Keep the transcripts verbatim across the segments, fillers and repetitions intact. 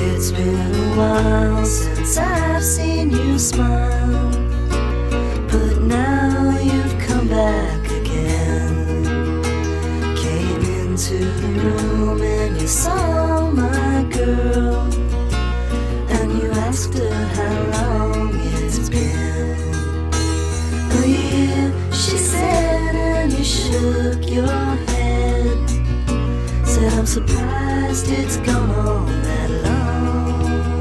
It's been a while since I've seen you smile, but now you've come back again. Came into the room and you saw my girl, and you asked her how long it's been. A year, she said, and you shook your head. Said, I'm surprised it's gone on that long.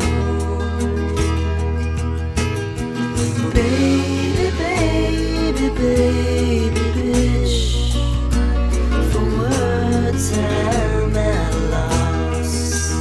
Baby, baby, baby, bitch, for words I'm at a loss.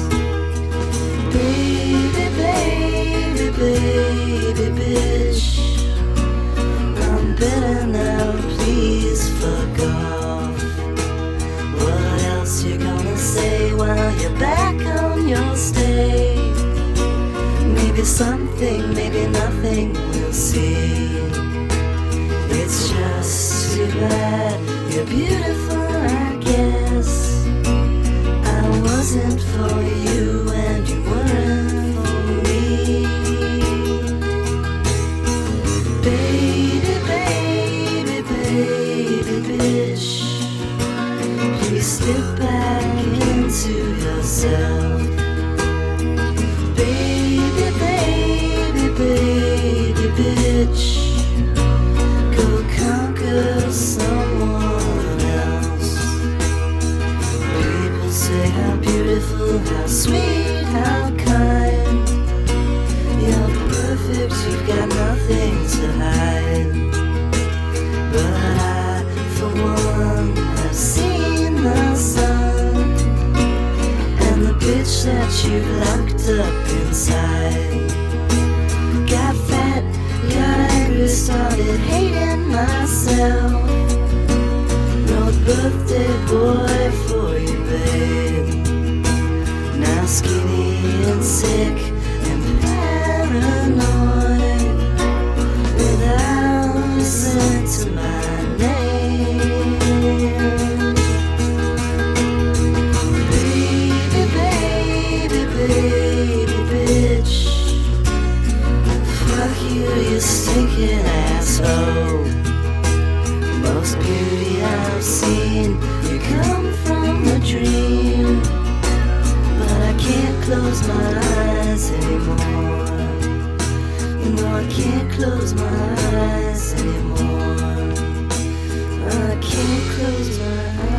Baby, baby, baby, bitch, I'm better now, please fuck off. What else you gonna say while you're back on your stay? Maybe something, maybe nothing, we'll see. It's just too bad you're beautiful, I guess. I wasn't for you and you weren't for me. Baby, baby, baby, bitch, please slip back into yourself. Baby, baby, baby, bitch, go conquer someone else. People say how beautiful, how sweet, how kind. You're perfect, you've got nothing to hide. But I, for one, have seen the sun, and the bitch that you've locked up inside. Got fat, got angry, started hating myself. Wrote birthday boy for you, babe. Now skinny and sick and paranoid, without a cent to my name. Baby, baby, baby, bitch, fuck you, you stinking asshole. Most beauty I've seen, you come from a dream, but I can't close my eyes anymore. No, I can't close my eyes anymore. I can't close my eyes.